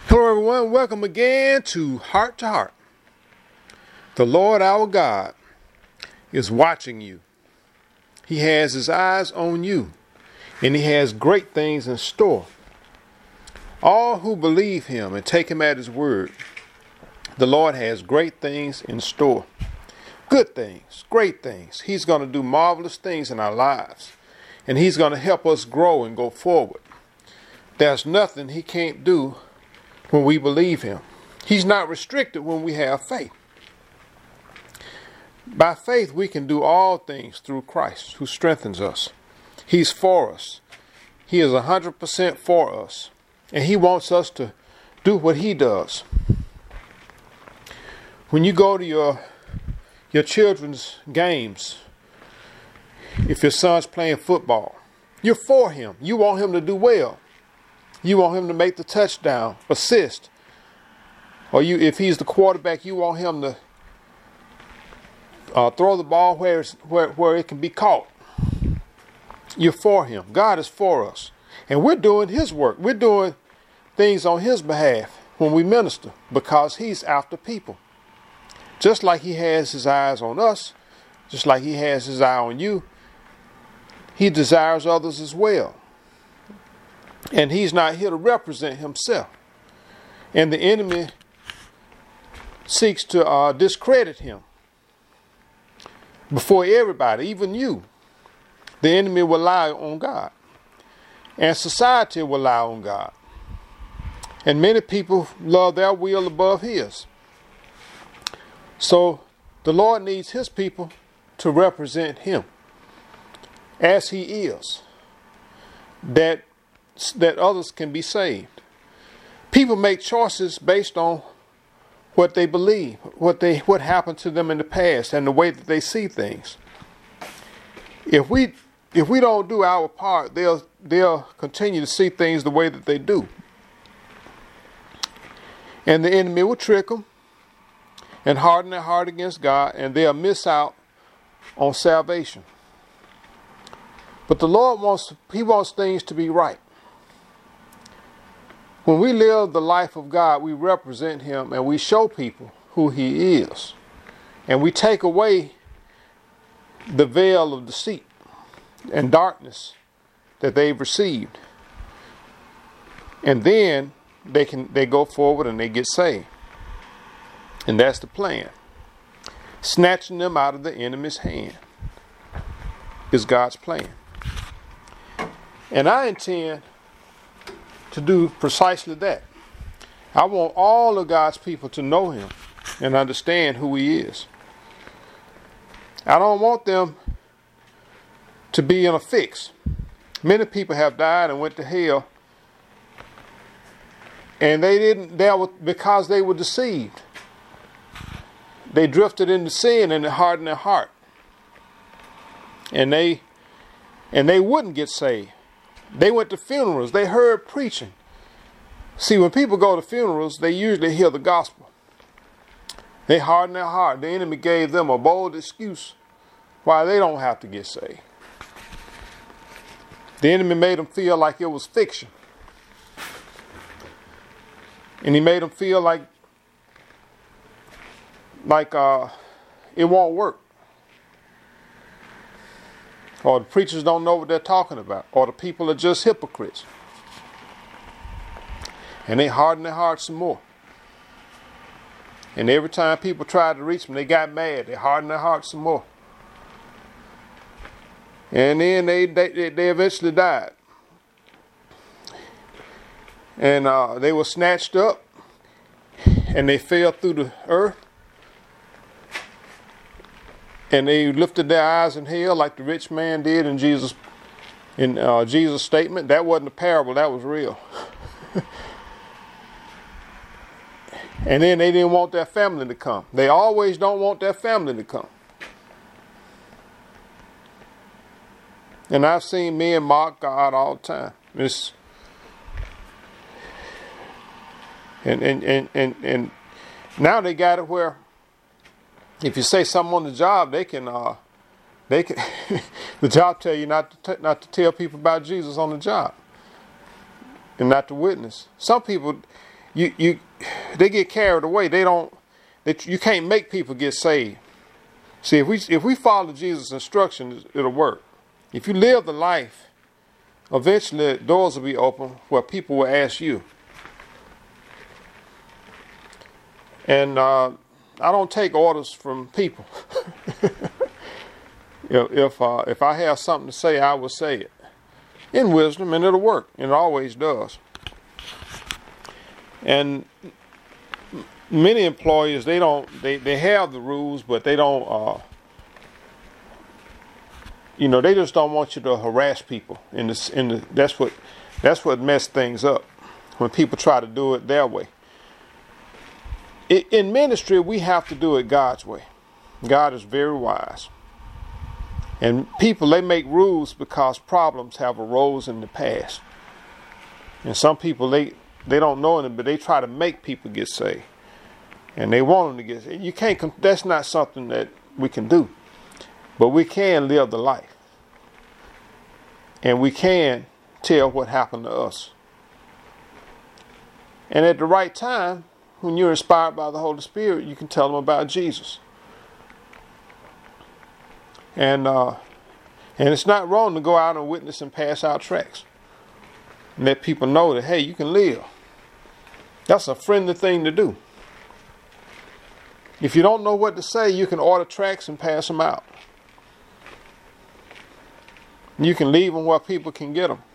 Hello everyone, welcome again to Heart to Heart. The Lord our God is watching you. He has his eyes on you, and he has great things in store. All who believe him and take him at his word, the Lord has great things in store. Good things, great things. He's going to do marvelous things in our lives, and he's going to help us grow and go forward. There's nothing he can't do when we believe him. He's not restricted when we have faith. By faith, we can do all things through Christ who strengthens us. He's for us. He is 100% for us. And he wants us to do what he does. When you go to your children's games, if your son's playing football, you're for him. You want him to do well. You want him to make the touchdown, assist. Or if he's the quarterback, you want him to throw the ball where it can be caught. You're for him. God is for us. And we're doing his work. We're doing things on his behalf when we minister because he's after people. Just like he has his eyes on us, just like he has his eye on you, he desires others as well. And he's not here to represent himself. And the enemy seeks to discredit him before everybody, even you. The enemy will lie on God. And society will lie on God. And many people love their will above his. So the Lord needs his people to represent him as he is. That others can be saved. People make choices based on what they believe, what happened to them in the past, and the way that they see things. If we don't do our part, they'll continue to see things the way that they do, and the enemy will trick them and harden their heart against God, and they'll miss out on salvation. But the Lord wants things to be right. When we live the life of God, we represent him and we show people who he is. And we take away the veil of deceit and darkness that they've received. And then they go forward and they get saved. And that's the plan. Snatching them out of the enemy's hand is God's plan. And I intend to do precisely that. I want all of God's people to know him and understand who he is. I don't want them to be in a fix. Many people have died and went to hell, and because they were deceived. They drifted into sin and it hardened their heart. And they wouldn't get saved. They went to funerals. They heard preaching. See, when people go to funerals, they usually hear the gospel. They harden their heart. The enemy gave them a bold excuse why they don't have to get saved. The enemy made them feel like it was fiction. And he made them feel like it won't work. Or the preachers don't know what they're talking about. Or the people are just hypocrites. And they hardened their hearts some more. And every time people tried to reach them, they got mad. They hardened their hearts some more. And then they eventually died. And they were snatched up. And they fell through the earth. And they lifted their eyes in hell like the rich man did in Jesus' statement. That wasn't a parable, that was real. And then they didn't want their family to come. They always don't want their family to come. And I've seen men mock God all the time. And now they got it where if you say something on the job, they can the job tell you not to tell people about Jesus on the job and not to witness. Some people, they get carried away. You can't make people get saved. See, if we follow Jesus' instructions, it'll work. If you live the life, eventually doors will be open where people will ask you. And I don't take orders from people. If I have something to say, I will say it in wisdom, and it'll work, and it always does. And many employers, they have the rules, but they don't. They just don't want you to harass people. That's what messed things up when people try to do it their way. In ministry, we have to do it God's way. God is very wise. And people, they make rules because problems have arose in the past. And some people, they don't know it, but they try to make people get saved. And they want them to get saved. You can't, that's not something that we can do. But we can live the life. And we can tell what happened to us. And at the right time, when you're inspired by the Holy Spirit, you can tell them about Jesus. And it's not wrong to go out and witness and pass out tracts. And let people know that, hey, you can live. That's a friendly thing to do. If you don't know what to say, you can order tracts and pass them out. You can leave them where people can get them.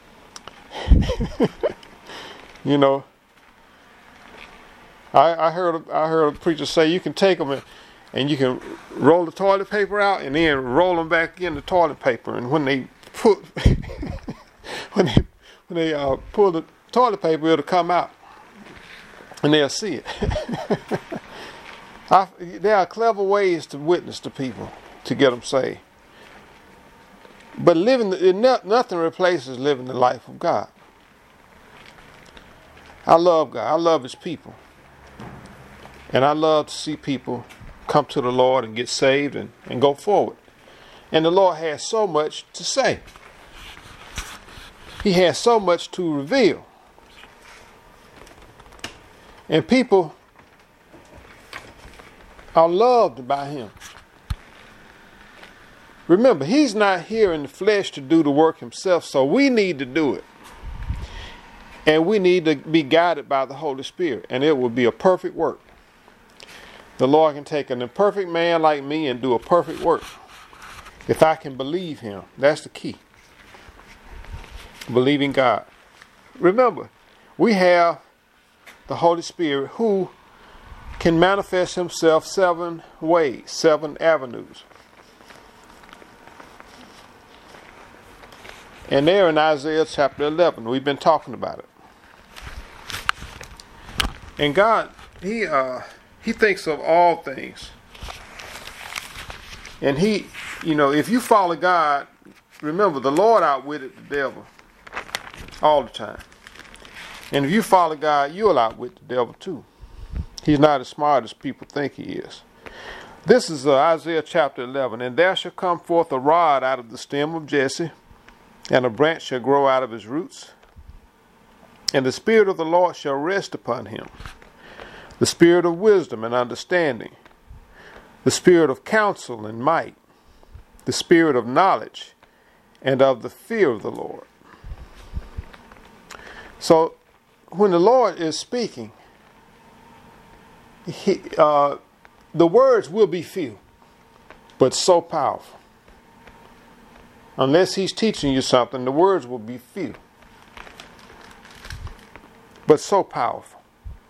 I heard a preacher say you can take them and you can roll the toilet paper out and then roll them back in the toilet paper. And when they pull the toilet paper, it'll come out and they'll see it. There are clever ways to witness to people to get them saved. But nothing replaces living the life of God. I love God. I love His people. And I love to see people come to the Lord and get saved and go forward. And the Lord has so much to say. He has so much to reveal. And people are loved by Him. Remember, He's not here in the flesh to do the work Himself, so we need to do it. And we need to be guided by the Holy Spirit, and it will be a perfect work. The Lord can take an imperfect man like me and do a perfect work. If I can believe Him, that's the key. Believing God. Remember, we have the Holy Spirit who can manifest Himself 7 ways, 7 avenues. And there in Isaiah chapter 11, we've been talking about it. And God, He thinks of all things. And if you follow God, remember the Lord outwitted the devil all the time. And if you follow God, you'll outwit the devil too. He's not as smart as people think he is. This is Isaiah chapter 11. And there shall come forth a rod out of the stem of Jesse, and a branch shall grow out of his roots. And the Spirit of the Lord shall rest upon him, the Spirit of wisdom and understanding, the Spirit of counsel and might, the Spirit of knowledge and of the fear of the Lord. So when the Lord is speaking, the words will be few, but so powerful. Unless He's teaching you something, the words will be few, but so powerful.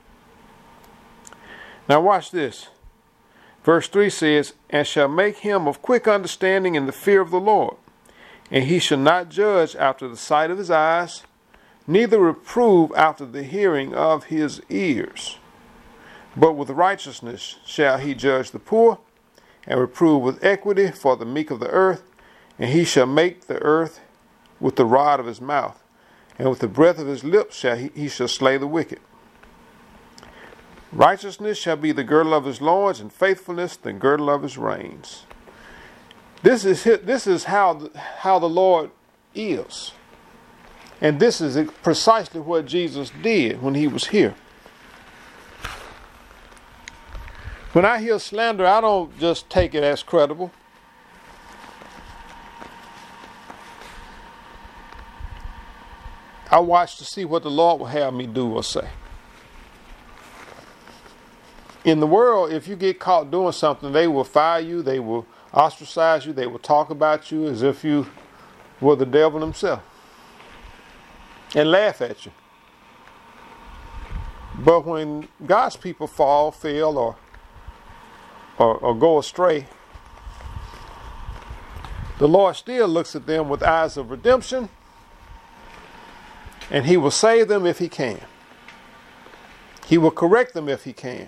Now watch this. Verse 3 says, and shall make him of quick understanding in the fear of the Lord. And he shall not judge after the sight of his eyes, neither reprove after the hearing of his ears. But with righteousness shall he judge the poor, and reprove with equity for the meek of the earth. And he shall make the earth with the rod of his mouth, and with the breath of his lips he shall slay the wicked. Righteousness shall be the girdle of his loins, and faithfulness the girdle of his reins. This is how the Lord is. And this is precisely what Jesus did when He was here. When I hear slander, I don't just take it as credible. I watch to see what the Lord will have me do or say. In the world, if you get caught doing something, they will fire you, they will ostracize you, they will talk about you as if you were the devil himself and laugh at you. But when God's people fail, or go astray, the Lord still looks at them with eyes of redemption, and he will save them if he can. He will correct them if he can.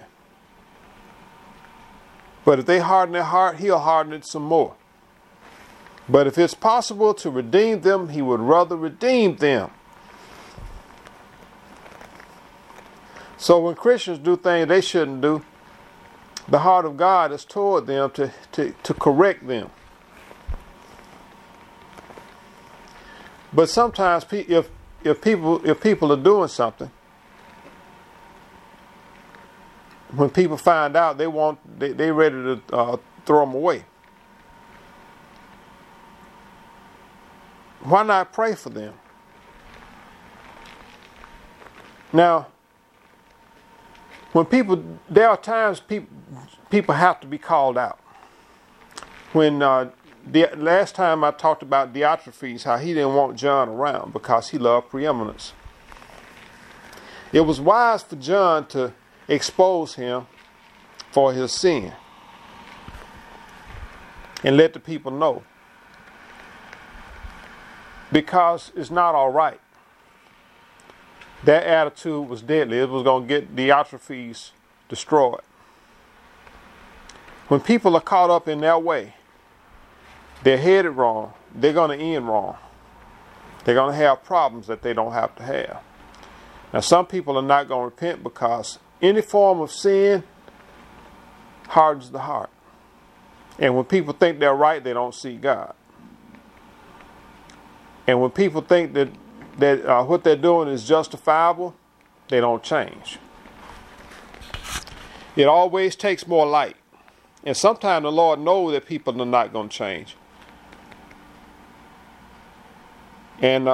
But if they harden their heart, he'll harden it some more. But if it's possible to redeem them, he would rather redeem them. So when Christians do things they shouldn't do, the heart of God is toward them to correct them. But sometimes if people are doing something, when people find out, they ready to throw them away. Why not pray for them? Now, there are times people have to be called out. When the last time I talked about Diotrephes, how he didn't want John around because he loved preeminence. It was wise for John to expose him for his sin and let the people know, because it's not all right. That attitude was deadly. It was going to get Diotrephes destroyed. When people are caught up in that way, they're headed wrong. They're going to end wrong. They're going to have problems that they don't have to have. Now, some people are not going to repent because any form of sin hardens the heart. And when people think they're right, they don't see God. And when people think that what they're doing is justifiable, they don't change. It always takes more light. And sometimes the Lord knows that people are not going to change. And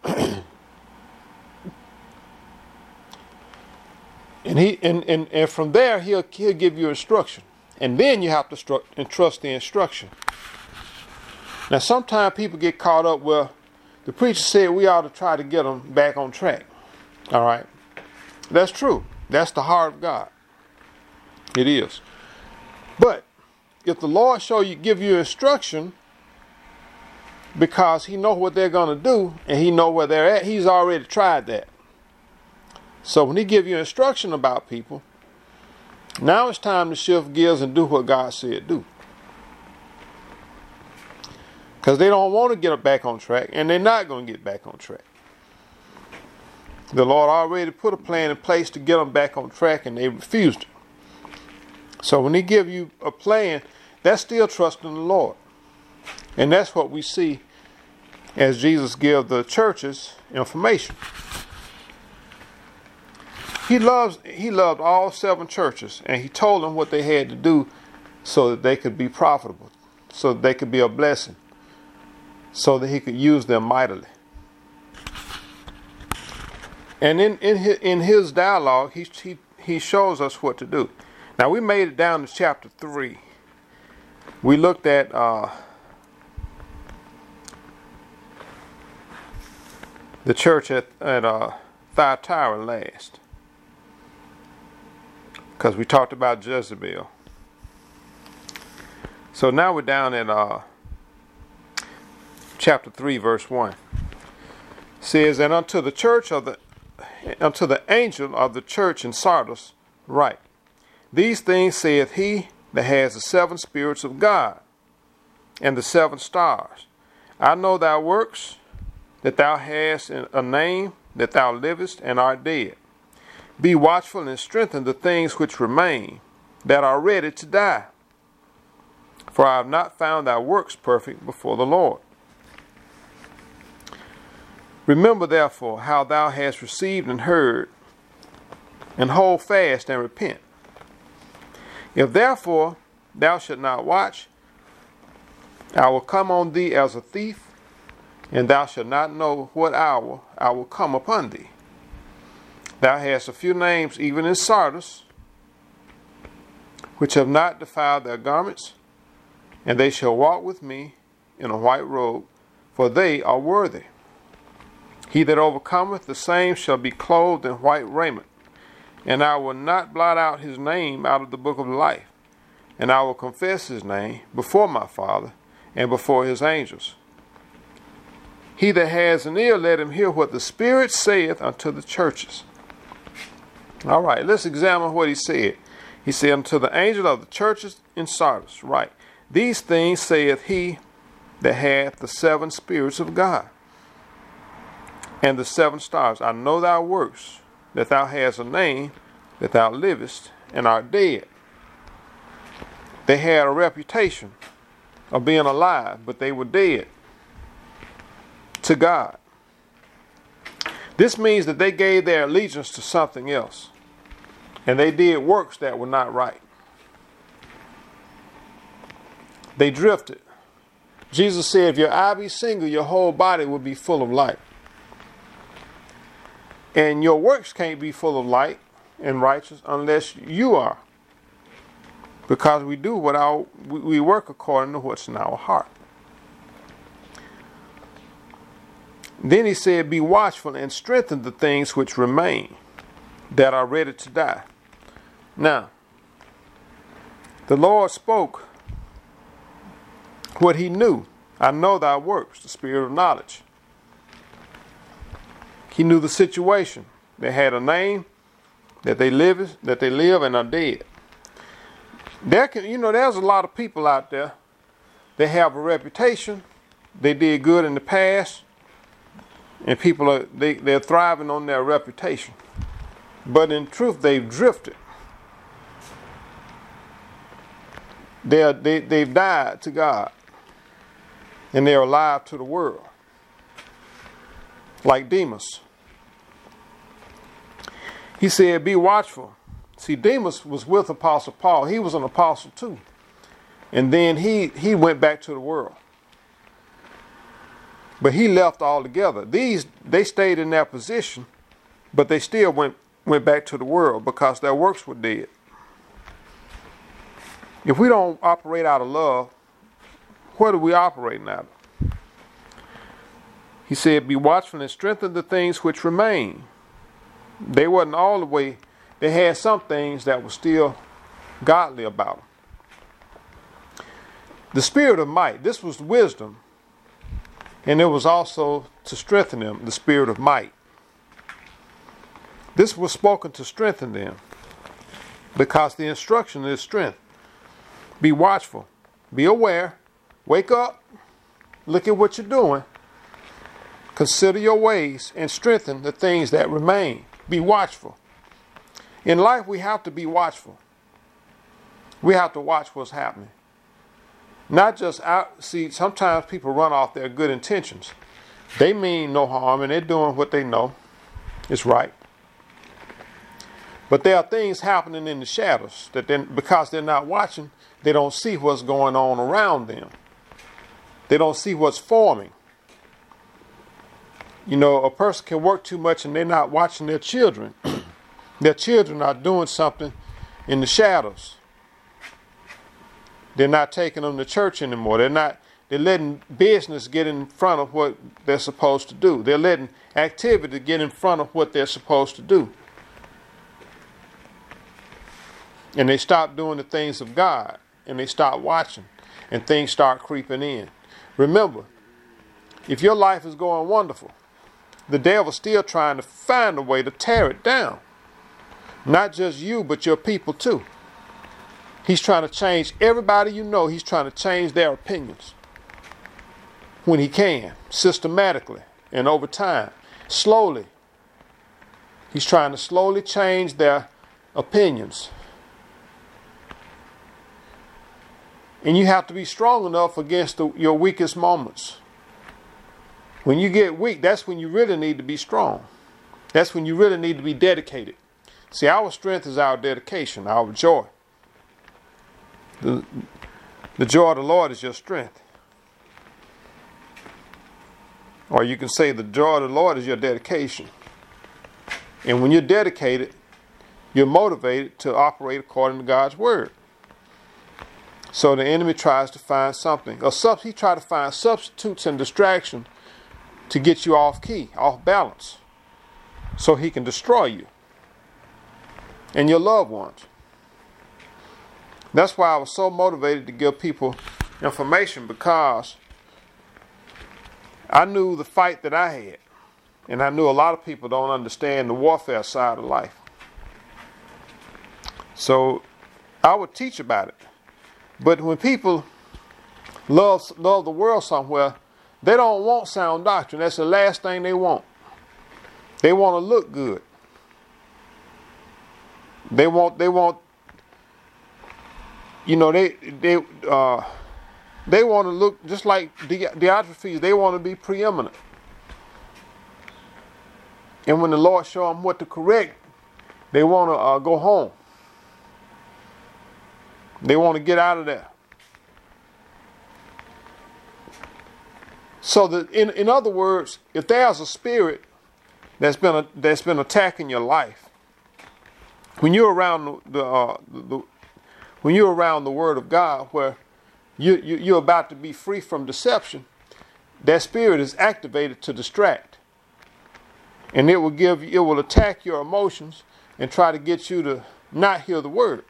and from there he'll give you instruction. And then you have to trust the instruction. Now sometimes people get caught up where the preacher said we ought to try to get them back on track. All right. That's true. That's the heart of God. It is. But if the Lord give you instruction, because he knows what they're going to do and he knows where they're at, he's already tried that. So when he give you instruction about people, now it's time to shift gears and do what God said do. Because they don't want to get back on track, and they're not going to get back on track. The Lord already put a plan in place to get them back on track, and they refused it. So when he give you a plan, that's still trusting the Lord. And that's what we see as Jesus gave the churches information. He loved all 7 churches, and he told them what they had to do so that they could be profitable, so that they could be a blessing, so that he could use them mightily. And in his dialogue, he shows us what to do. Now, we made it down to chapter 3. We looked at the church at Thyatira last, because we talked about Jezebel. So now we're down at chapter 3, verse 1. It says, "And unto the angel of the church in Sardis write, These things saith he that has the 7 spirits of God and the 7 stars. I know thy works, that thou hast a name, that thou livest and art dead. Be watchful and strengthen the things which remain, that are ready to die. For I have not found thy works perfect before the Lord. Remember therefore how thou hast received and heard, and hold fast and repent. If therefore thou shalt not watch, I will come on thee as a thief, and thou shalt not know what hour I will come upon thee. Thou hast a few names even in Sardis, which have not defiled their garments, and they shall walk with me in a white robe, for they are worthy. He that overcometh, the same shall be clothed in white raiment, and I will not blot out his name out of the book of life, and I will confess his name before my Father and before his angels. He that has an ear, let him hear what the Spirit saith unto the churches. All right, let's examine what he said. He said, unto the angel of the churches in Sardis, right, these things saith he that hath the 7 spirits of God and the 7 stars. I know thy works, that thou hast a name, that thou livest and art dead. They had a reputation of being alive, but they were dead to God. This means that they gave their allegiance to something else, and they did works that were not right. They drifted. Jesus said, if your eye be single, your whole body will be full of light. And your works can't be full of light and righteous unless you are. Because we do we work according to what's in our heart. Then he said, be watchful and strengthen the things which remain, that are ready to die. Now, the Lord spoke what he knew. I know thy works, the spirit of knowledge. He knew the situation. They had a name, that they live and are dead. There's a lot of people out there. They have a reputation. They did good in the past, and people they're thriving on their reputation. But in truth, they've drifted. They've died to God, and they're alive to the world, like Demas. He said, be watchful. See, Demas was with Apostle Paul. He was an apostle too. And then he went back to the world. But he left altogether. They stayed in their position, but they still went back to the world because their works were dead. If we don't operate out of love, what are we operating out of? He said, be watchful and strengthen the things which remain. They wasn't all the way. They had some things that were still godly about them. The spirit of might, this was wisdom. And it was also to strengthen them, the spirit of might. This was spoken to strengthen them, because the instruction is strength. Be watchful. Be aware. Wake up. Look at what you're doing. Consider your ways and strengthen the things that remain. Be watchful. In life, we have to be watchful. We have to watch what's happening. Not just out. See, sometimes people run off their good intentions. They mean no harm, and they're doing what they know is right. But there are things happening in the shadows that because they're not watching, they don't see what's going on around them. They don't see what's forming. A person can work too much and they're not watching their children. Their children are doing something in the shadows. They're not taking them to church anymore. They're letting business get in front of what they're supposed to do. They're letting activity get in front of what they're supposed to do. And they stop doing the things of God, and they stop watching, and things start creeping in. Remember, if your life is going wonderful, the devil's still trying to find a way to tear it down. Not just you, but your people too. He's trying to change everybody you know. He's trying to change their opinions when he can, systematically and over time, slowly. He's trying to slowly change their opinions. And you have to be strong enough against your weakest moments. When you get weak, that's when you really need to be strong. That's when you really need to be dedicated. See, our strength is our dedication, our joy. The, the joy of the Lord is your strength. Or you can say the joy of the Lord is your dedication. And when you're dedicated, you're motivated to operate according to God's word. So the enemy tries to find something. He tries to find substitutes and distractions to get you off key, off balance, so he can destroy you and your loved ones. That's why I was so motivated to give people information, because I knew the fight that I had. And I knew a lot of people don't understand the warfare side of life. So I would teach about it. But when people love the world somewhere, they don't want sound doctrine. That's the last thing they want. They want to look good. They want you know, they want to look just like Diotrephes. They want to be preeminent. And when the Lord show them what to correct, they want to go home. They want to get out of there. So that, in other words, if there's a spirit that's been attacking your life, when you're around when you're around the Word of God, where you're about to be free from deception, that spirit is activated to distract, and it will attack your emotions and try to get you to not hear the Word.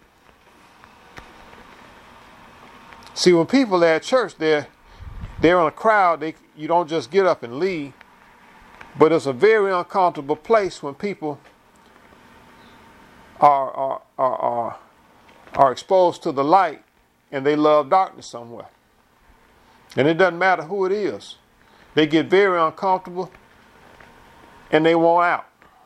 See, when people are at church, they're in a crowd. You don't just get up and leave, but it's a very uncomfortable place when people are exposed to the light and they love darkness somewhere. And it doesn't matter who it is. They get very uncomfortable and they want out.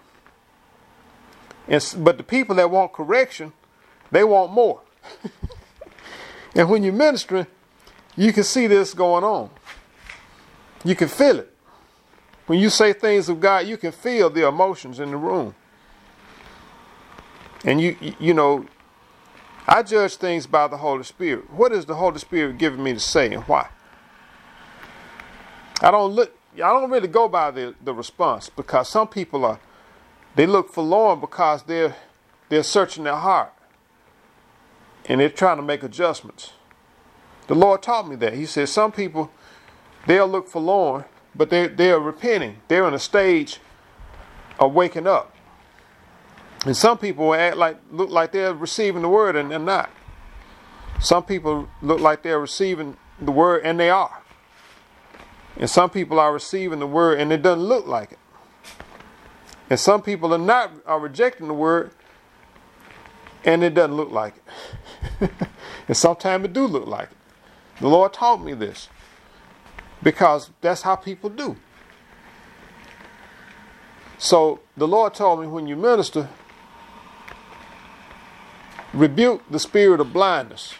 But the people that want correction, they want more. And when you're ministering, you can see this going on. You can feel it. When you say things of God, you can feel the emotions in the room. And you know, I judge things by the Holy Spirit. What is the Holy Spirit giving me to say and why? I don't really go by the response, because some people they look forlorn because they're searching their heart and they're trying to make adjustments. The Lord taught me that. He said some people, they'll look forlorn, but they're repenting. They're in a stage of waking up. And some people look like they're receiving the word and they're not. Some people look like they're receiving the word and they are. And some people are receiving the word and it doesn't look like it. And some people are rejecting the word and it doesn't look like it. And sometimes it do look like it. The Lord taught me this, because that's how people do. So the Lord told me, when you minister, rebuke the spirit of blindness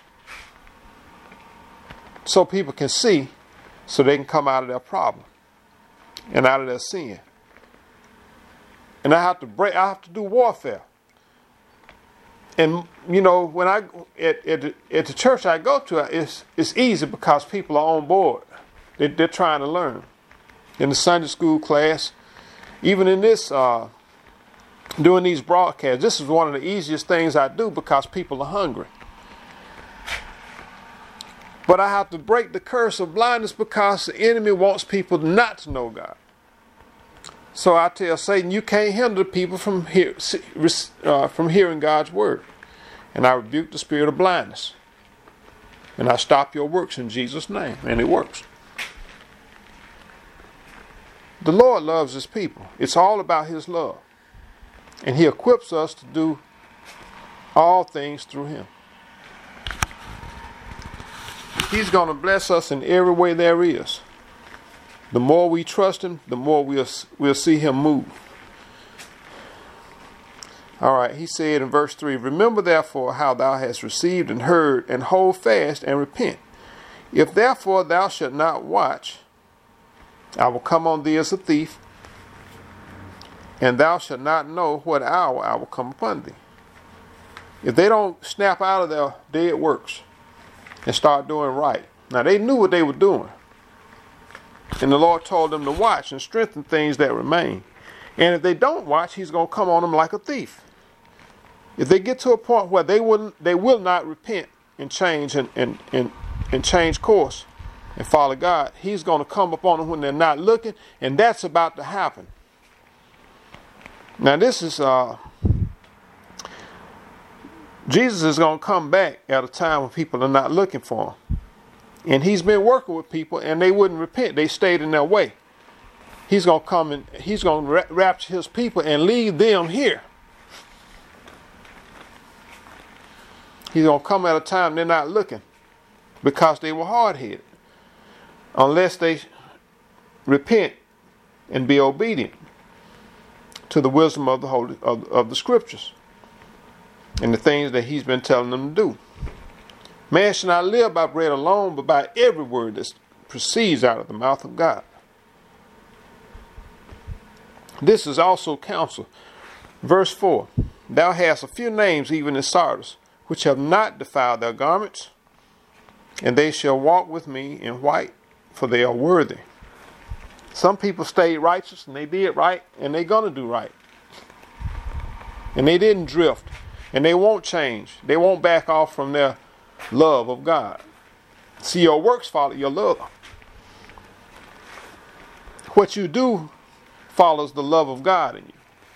so people can see, so they can come out of their problem and out of their sin. And I have to do warfare. And you know, when at the church I go to, it's easy because people are on board. They're trying to learn. In the Sunday school class, even in this doing these broadcasts, this is one of the easiest things I do because people are hungry. But I have to break the curse of blindness because the enemy wants people not to know God. So I tell Satan, you can't hinder people from hearing God's word. And I rebuke the spirit of blindness. And I stop your works in Jesus' name. And it works. The Lord loves his people. It's all about his love. And he equips us to do all things through him. He's going to bless us in every way there is. The more we trust him, the more we'll see him move. All right, he said in verse 3, remember therefore how thou hast received and heard, and hold fast and repent. If therefore thou shalt not watch, I will come on thee as a thief, and thou shalt not know what hour I will come upon thee. If they don't snap out of their dead works, and start doing right. Now, they knew what they were doing. And the Lord told them to watch and strengthen things that remain. And if they don't watch, he's going to come on them like a thief. If they get to a point where they will not repent and change and change course and follow God, he's going to come upon them when they're not looking, and that's about to happen. Now, this is Jesus is going to come back at a time when people are not looking for him. And he's been working with people, and they wouldn't repent. They stayed in their way. He's going to come and he's going to rapture his people and leave them here. He's going to come at a time they're not looking because they were hard-headed. Unless they repent and be obedient to the wisdom of the scriptures and the things that he's been telling them to do. Man shall not live by bread alone, but by every word that proceeds out of the mouth of God. This is also counsel. Verse 4. Thou hast a few names even in Sardis, which have not defiled their garments, and they shall walk with me in white, for they are worthy. Some people stayed righteous, and they did right, and they're going to do right. And they didn't drift, and they won't change. They won't back off from their love of God. See, your works follow your love. What you do follows the love of God in you.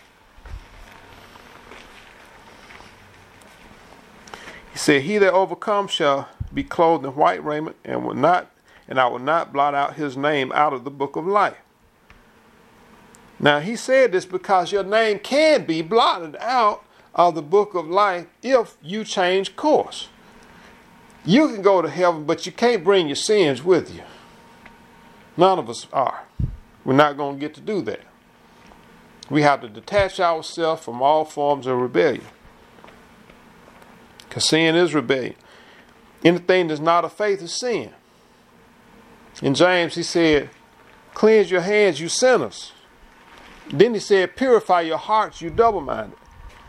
He said, he that overcomes shall be clothed in white raiment, and I will not blot out his name out of the book of life. Now, he said this because your name can be blotted out of the book of life if you change course. You can go to heaven, but you can't bring your sins with you. None of us are. We're not going to get to do that. We have to detach ourselves from all forms of rebellion. Because sin is rebellion. Anything that's not of faith is sin. In James, he said, cleanse your hands, you sinners. Then he said, purify your hearts, you double-minded.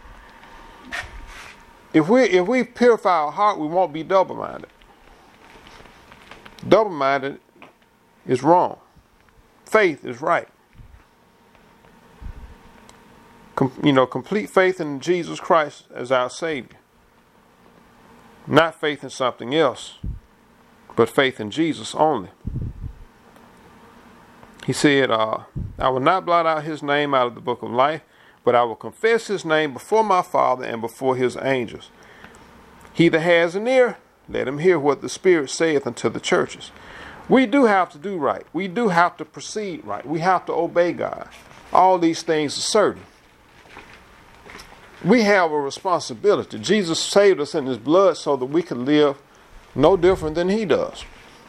If we purify our heart, we won't be double-minded. Double-minded is wrong. Faith is right. Complete faith in Jesus Christ as our Savior. Not faith in something else, but faith in Jesus only. He said, I will not blot out his name out of the book of life, but I will confess his name before my Father and before his angels. He that has an ear, let him hear what the Spirit saith unto the churches. We do have to do right. We do have to proceed right. We have to obey God. All these things are certain. We have a responsibility. Jesus saved us in his blood so that we can live no different than he does.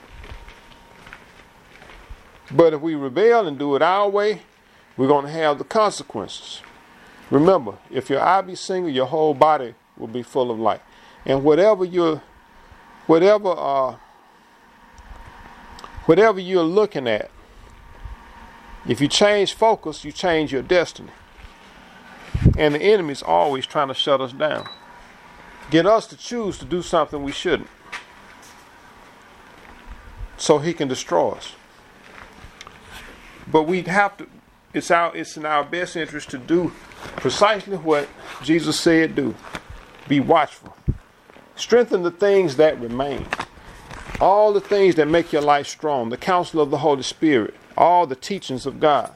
But if we rebel and do it our way, we're going to have the consequences. Remember, if your eye be single, your whole body will be full of light. And whatever you're looking at, if you change focus, you change your destiny. And the enemy's always trying to shut us down. Get us to choose to do something we shouldn't. So he can destroy us. But we have to, it's in our best interest to do precisely what Jesus said do. Be watchful. Strengthen the things that remain. All the things that make your life strong. The counsel of the Holy Spirit. All the teachings of God.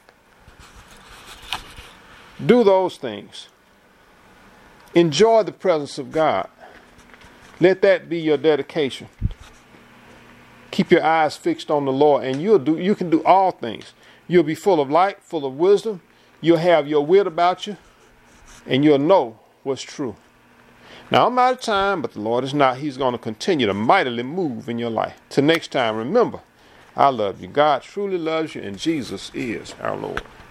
Do those things. Enjoy the presence of God. Let that be your dedication. Keep your eyes fixed on the Lord, and you can do all things. You'll be full of light, full of wisdom. You'll have your wit about you, and you'll know what's true. Now, I'm out of time, but the Lord is not. He's going to continue to mightily move in your life. Till next time, remember, I love you. God truly loves you, and Jesus is our Lord.